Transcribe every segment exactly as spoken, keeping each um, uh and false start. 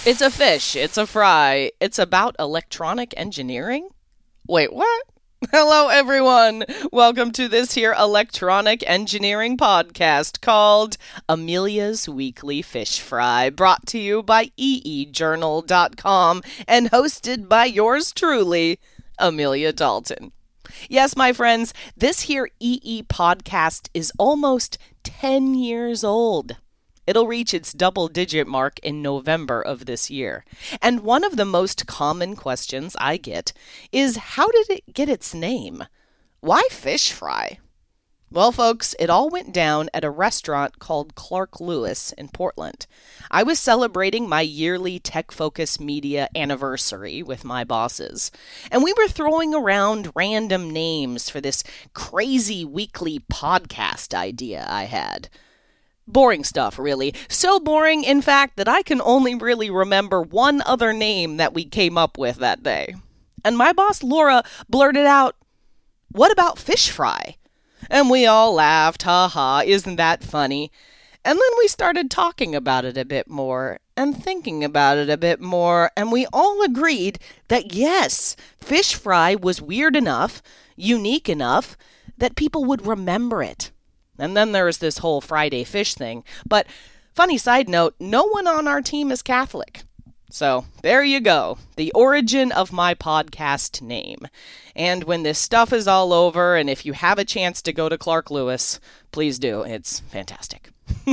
It's a fish. It's a fry. It's about electronic engineering? Wait, what? Hello, everyone. Welcome to this here electronic engineering podcast called Amelia's Weekly Fish Fry, brought to you by e e journal dot com and hosted by yours truly, Amelia Dalton. Yes, my friends, this here E E podcast is almost ten years old. It'll reach its double-digit mark in November of this year. And one of the most common questions I get is, how did it get its name? Why fish fry? Well, folks, it all went down at a restaurant called Clark Lewis in Portland. I was celebrating my yearly Tech Focus Media anniversary with my bosses, and we were throwing around random names for this crazy weekly podcast idea I had. Boring stuff, really. So boring, in fact, that I can only really remember one other name that we came up with that day. And my boss, Laura, blurted out, "What about fish fry?" And we all laughed, ha ha, isn't that funny? And then we started talking about it a bit more, and thinking about it a bit more, and we all agreed that yes, fish fry was weird enough, unique enough, that people would remember it. And then there was this whole Friday fish thing. But funny side note, no one on our team is Catholic. So there you go, the origin of my podcast name. And when this stuff is all over, and if you have a chance to go to Clark Lewis, please do. It's fantastic.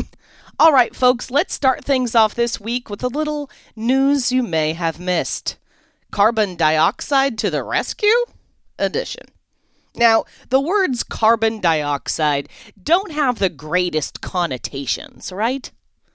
All right, folks, let's start things off this week with a little news you may have missed. Carbon dioxide to the rescue edition. Now, the words carbon dioxide don't have the greatest connotations, right?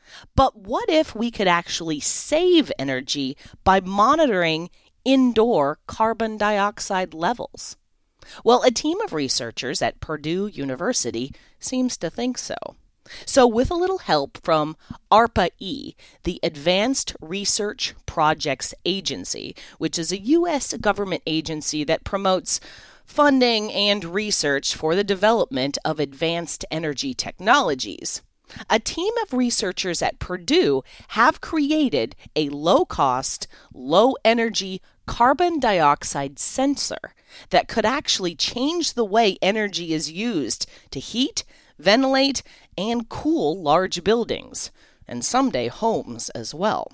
But what if we could actually save energy by monitoring indoor carbon dioxide levels? Well, a team of researchers at Purdue University seems to think so. So with a little help from ARPA-E, the Advanced Research Projects Agency, which is a U S government agency that promotes funding and research for the development of advanced energy technologies, a team of researchers at Purdue have created a low-cost, low-energy carbon dioxide sensor that could actually change the way energy is used to heat, ventilate, and cool large buildings, and someday homes as well.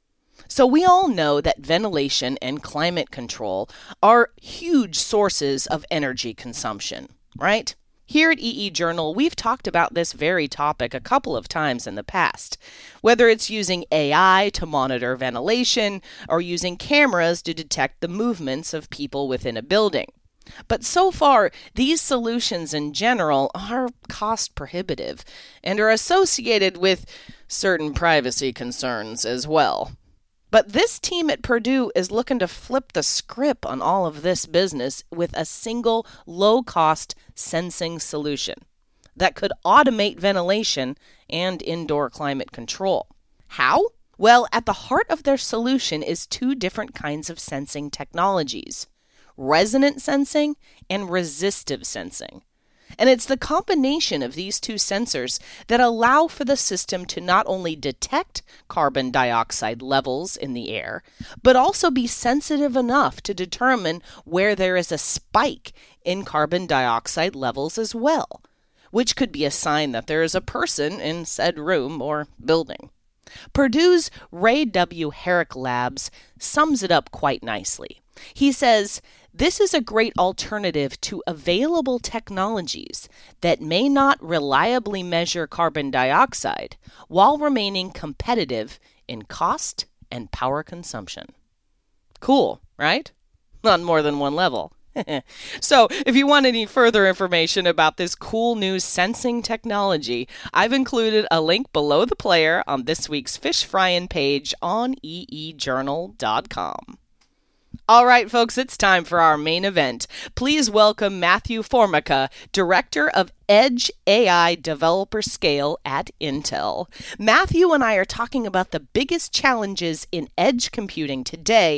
So we all know that ventilation and climate control are huge sources of energy consumption, right? Here at E E Journal, we've talked about this very topic a couple of times in the past, whether it's using A I to monitor ventilation or using cameras to detect the movements of people within a building. But so far, these solutions in general are cost prohibitive and are associated with certain privacy concerns as well. But this team at Purdue is looking to flip the script on all of this business with a single low-cost sensing solution that could automate ventilation and indoor climate control. How? Well, at the heart of their solution is two different kinds of sensing technologies: resonant sensing and resistive sensing. And it's the combination of these two sensors that allow for the system to not only detect carbon dioxide levels in the air, but also be sensitive enough to determine where there is a spike in carbon dioxide levels as well, which could be a sign that there is a person in said room or building. Purdue's Ray W. Herrick Labs sums it up quite nicely. He says, "This is a great alternative to available technologies that may not reliably measure carbon dioxide while remaining competitive in cost and power consumption." Cool, right? On more than one level. So, if you want any further information about this cool new sensing technology, I've included a link below the player on this week's Fish Fryin' page on e e journal dot com. All right, folks, it's time for our main event. Please welcome Matthew Formica, Director of Edge A I Developer Scale at Intel. Matthew and I are talking about the biggest challenges in edge computing today,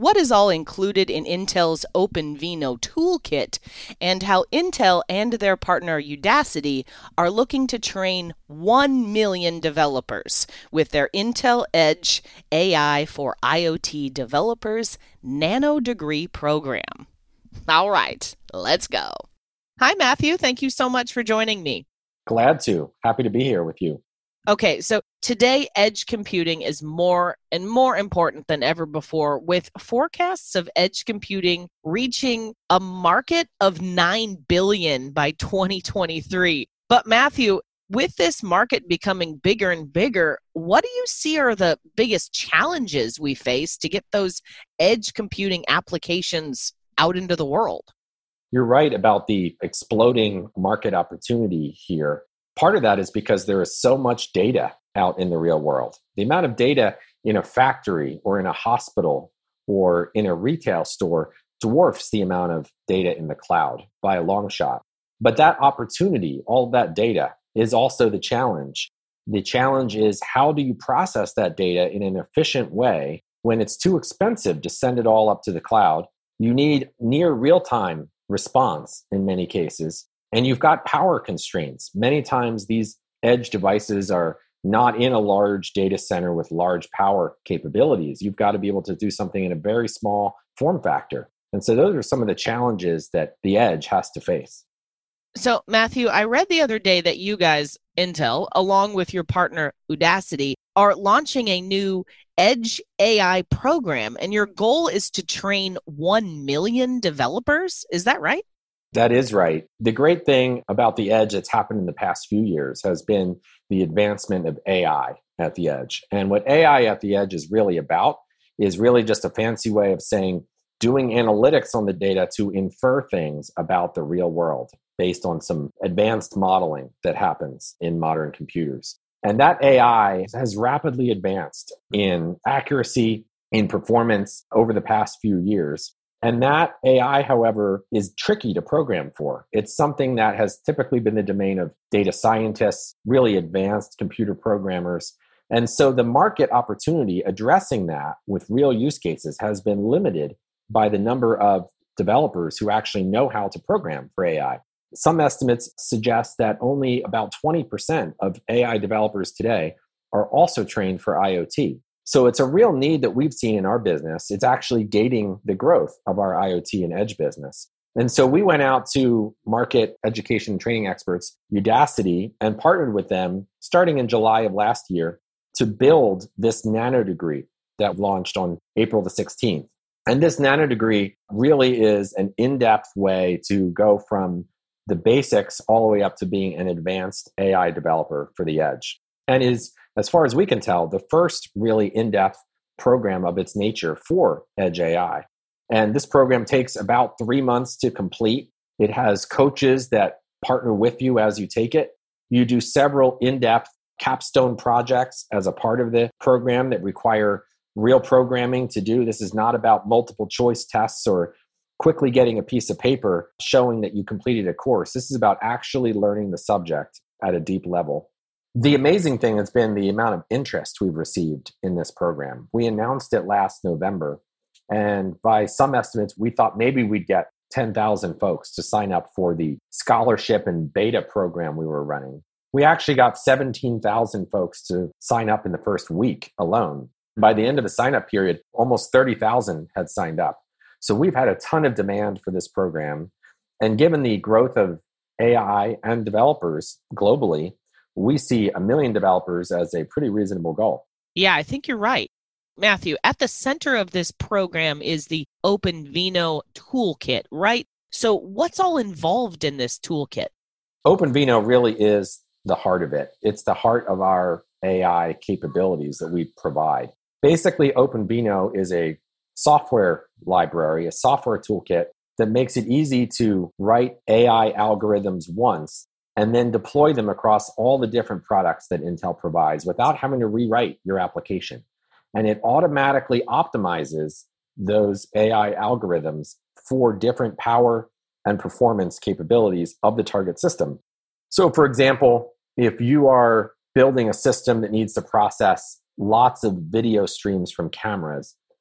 what is all included in Intel's OpenVINO toolkit, and how Intel and their partner Udacity are looking to train one million developers with their Intel Edge A I for IoT Developers Nano Degree program. All right, let's go. Hi, Matthew. Thank you so much for joining me. Glad to. Happy to be here with you. Okay, so today edge computing is more and more important than ever before, with forecasts of edge computing reaching a market of nine billion dollars by twenty twenty-three. But Matthew, with this market becoming bigger and bigger, what do you see are the biggest challenges we face to get those edge computing applications out into the world? You're right about the exploding market opportunity here. Part of that is because there is so much data out in the real world. The amount of data in a factory or in a hospital or in a retail store dwarfs the amount of data in the cloud by a long shot. But that opportunity, all of that data, is also the challenge. The challenge is, how do you process that data in an efficient way when it's too expensive to send it all up to the cloud? You need near real-time response in many cases. And you've got power constraints. Many times these edge devices are not in a large data center with large power capabilities. You've got to be able to do something in a very small form factor. And so those are some of the challenges that the edge has to face. So, Matthew, I read the other day that you guys, Intel, along with your partner Udacity, are launching a new Edge A I program, and your goal is to train one million developers. Is that right? That is right. The great thing about the edge that's happened in the past few years has been the advancement of A I at the edge. And what A I at the edge is really about is really just a fancy way of saying doing analytics on the data to infer things about the real world based on some advanced modeling that happens in modern computers. And that A I has rapidly advanced in accuracy, in performance over the past few years. And that A I, however, is tricky to program for. It's something that has typically been the domain of data scientists, really advanced computer programmers. And so the market opportunity addressing that with real use cases has been limited by the number of developers who actually know how to program for A I. Some estimates suggest that only about twenty percent of A I developers today are also trained for IoT. So it's a real need that we've seen in our business. It's actually gating the growth of our IoT and edge business. And so we went out to market education and training experts, Udacity, and partnered with them starting in July of last year to build this nano degree that launched on April the sixteenth. And this nano degree really is an in-depth way to go from the basics all the way up to being an advanced A I developer for the edge. And is, as far as we can tell, the first really in-depth program of its nature for Edge A I. And this program takes about three months to complete. It has coaches that partner with you as you take it. You do several in-depth capstone projects as a part of the program that require real programming to do. This is not about multiple choice tests or quickly getting a piece of paper showing that you completed a course. This is about actually learning the subject at a deep level. The amazing thing has been the amount of interest we've received in this program. We announced it last November, and by some estimates, we thought maybe we'd get ten thousand folks to sign up for the scholarship and beta program we were running. We actually got seventeen thousand folks to sign up in the first week alone. By the end of the sign-up period, almost thirty thousand had signed up. So we've had a ton of demand for this program. And given the growth of A I and developers globally, we see a million developers as a pretty reasonable goal. Yeah, I think you're right. Matthew, at the center of this program is the OpenVINO toolkit, right? So what's all involved in this toolkit? OpenVINO really is the heart of it. It's the heart of our A I capabilities that we provide. Basically, OpenVINO is a software library, a software toolkit that makes it easy to write A I algorithms once and then deploy them across all the different products that Intel provides without having to rewrite your application. And it automatically optimizes those A I algorithms for different power and performance capabilities of the target system. So, for example, if you are building a system that needs to process lots of video streams from cameras,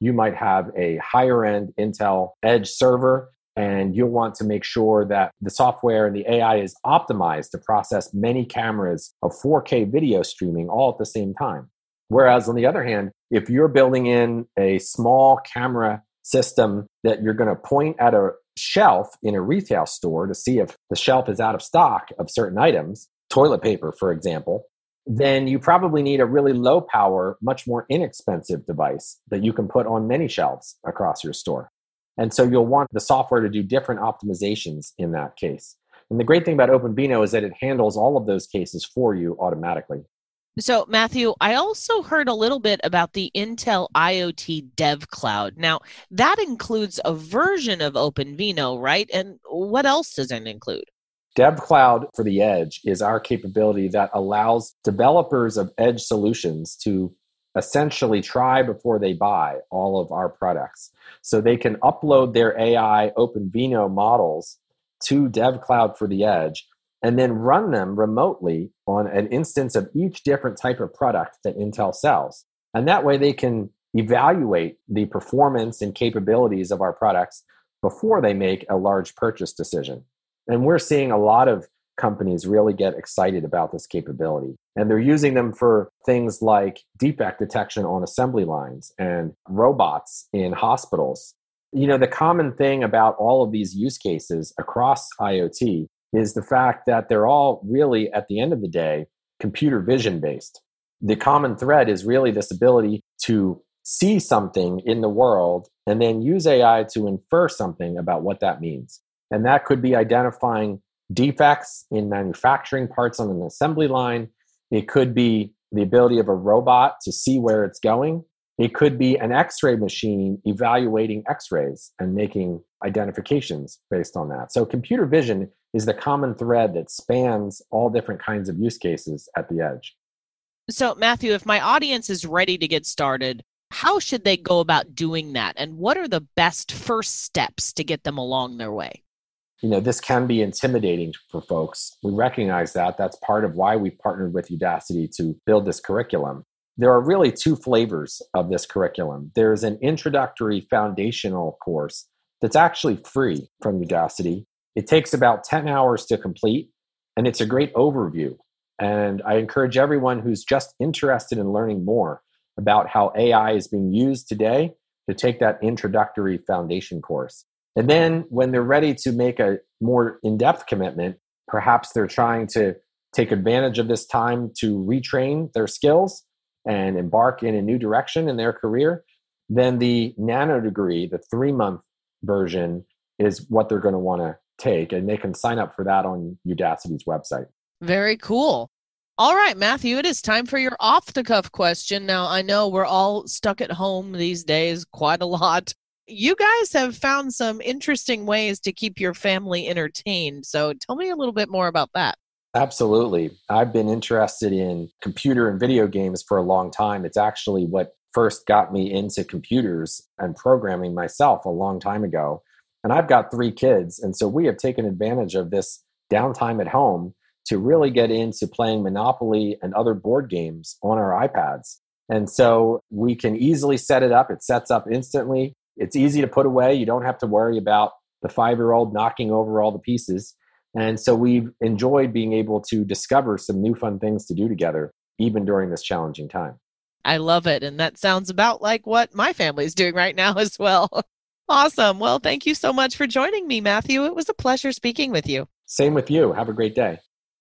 you might have a higher end Intel Edge server, and you'll want to make sure that the software and the A I is optimized to process many cameras of four K video streaming all at the same time. Whereas on the other hand, if you're building in a small camera system that you're going to point at a shelf in a retail store to see if the shelf is out of stock of certain items, toilet paper, for example, then you probably need a really low power, much more inexpensive device that you can put on many shelves across your store. And so you'll want the software to do different optimizations in that case. And the great thing about OpenVINO is that it handles all of those cases for you automatically. So, Matthew, I also heard a little bit about the Intel IoT Dev Cloud. Now, that includes a version of OpenVINO, right? And what else does it include? Dev Cloud for the Edge is our capability that allows developers of Edge solutions to essentially try before they buy all of our products. So they can upload their A I OpenVINO models to Dev Cloud for the Edge and then run them remotely on an instance of each different type of product that Intel sells. And that way they can evaluate the performance and capabilities of our products before they make a large purchase decision. And we're seeing a lot of companies really get excited about this capability. And they're using them for things like defect detection on assembly lines and robots in hospitals. You know, the common thing about all of these use cases across IoT is the fact that they're all really, at the end of the day, computer vision based. The common thread is really this ability to see something in the world and then use A I to infer something about what that means. And that could be identifying defects in manufacturing parts on an assembly line. It could be the ability of a robot to see where it's going. It could be an X-ray machine evaluating X-rays and making identifications based on that. So computer vision is the common thread that spans all different kinds of use cases at the edge. So, Matthew, if my audience is ready to get started, how should they go about doing that? And what are the best first steps to get them along their way? You know, this can be intimidating for folks. We recognize that. That's part of why we partnered with Udacity to build this curriculum. There are really two flavors of this curriculum. There's an introductory foundational course that's actually free from Udacity. It takes about ten hours to complete, and it's a great overview. And I encourage everyone who's just interested in learning more about how A I is being used today to take that introductory foundation course. And then when they're ready to make a more in-depth commitment, perhaps they're trying to take advantage of this time to retrain their skills and embark in a new direction in their career, then the nano degree, the three-month version, is what they're going to want to take. And they can sign up for that on Udacity's website. Very cool. All right, Matthew, it is time for your off-the-cuff question. Now, I know we're all stuck at home these days quite a lot. You guys have found some interesting ways to keep your family entertained. So tell me a little bit more about that. Absolutely. I've been interested in computer and video games for a long time. It's actually what first got me into computers and programming myself a long time ago. And I've got three kids. And so we have taken advantage of this downtime at home to really get into playing Monopoly and other board games on our iPads. And so we can easily set it up. It sets up instantly. It's easy to put away. You don't have to worry about the five-year-old knocking over all the pieces. And so we've enjoyed being able to discover some new fun things to do together, even during this challenging time. I love it. And that sounds about like what my family is doing right now as well. Awesome. Well, thank you so much for joining me, Matthew. It was a pleasure speaking with you. Same with you. Have a great day.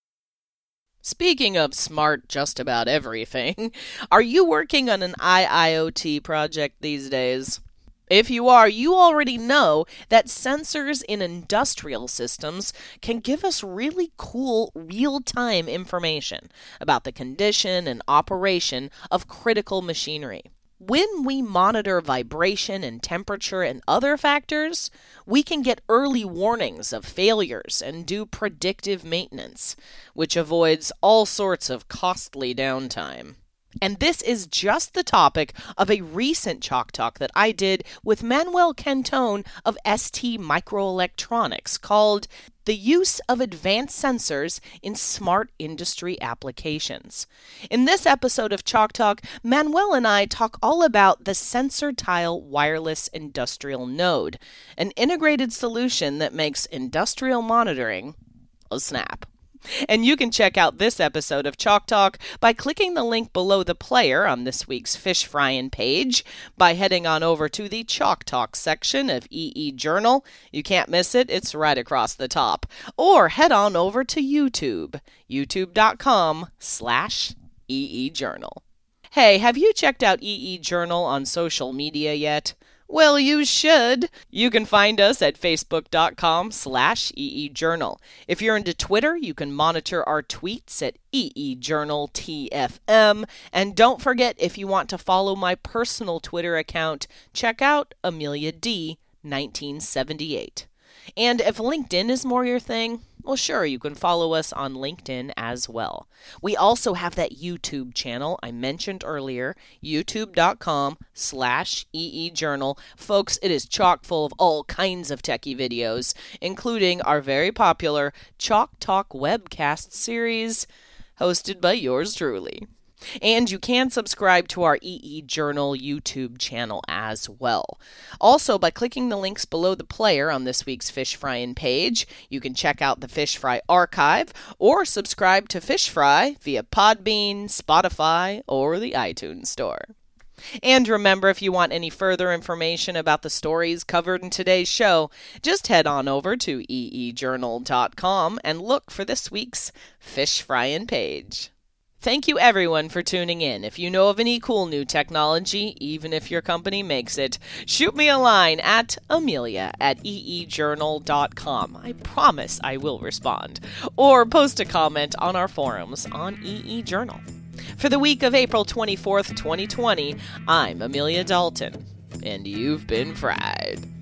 Speaking of smart just about everything, are you working on an I I O T project these days? If you are, you already know that sensors in industrial systems can give us really cool real-time information about the condition and operation of critical machinery. When we monitor vibration and temperature and other factors, we can get early warnings of failures and do predictive maintenance, which avoids all sorts of costly downtime. And this is just the topic of a recent Chalk Talk that I did with Manuel Cantone of S T Microelectronics called The Use of Advanced Sensors in Smart Industry Applications. In this episode of Chalk Talk, Manuel and I talk all about the Sensor Tile Wireless Industrial Node, an integrated solution that makes industrial monitoring a snap. And you can check out this episode of Chalk Talk by clicking the link below the player on this week's Fish Frying page, by heading on over to the Chalk Talk section of E E Journal. You can't miss it, it's right across the top. Or head on over to YouTube, youtube.com slash EE Journal. Hey, have you checked out E E Journal on social media yet? Well, you should. You can find us at facebook.com slash eejournal. If you're into Twitter, you can monitor our tweets at eejournaltfm. And don't forget, if you want to follow my personal Twitter account, check out Amelia D nineteen seventy-eight. And if LinkedIn is more your thing, well, sure, you can follow us on LinkedIn as well. We also have that YouTube channel I mentioned earlier, youtube.com slash eejournal. Folks, it is chock full of all kinds of techie videos, including our very popular Chalk Talk webcast series, hosted by yours truly. And you can subscribe to our E E Journal YouTube channel as well. Also, by clicking the links below the player on this week's Fish Frying page, you can check out the Fish Fry archive or subscribe to Fish Fry via Podbean, Spotify, or the iTunes Store. And remember, if you want any further information about the stories covered in today's show, just head on over to e e journal dot com and look for this week's Fish Frying page. Thank you everyone for tuning in. If you know of any cool new technology, even if your company makes it, shoot me a line at amelia at e e journal dot com. I promise I will respond. Or post a comment on our forums on E E Journal. For the week of April twenty-fourth, twenty twenty, I'm Amelia Dalton, and you've been fried.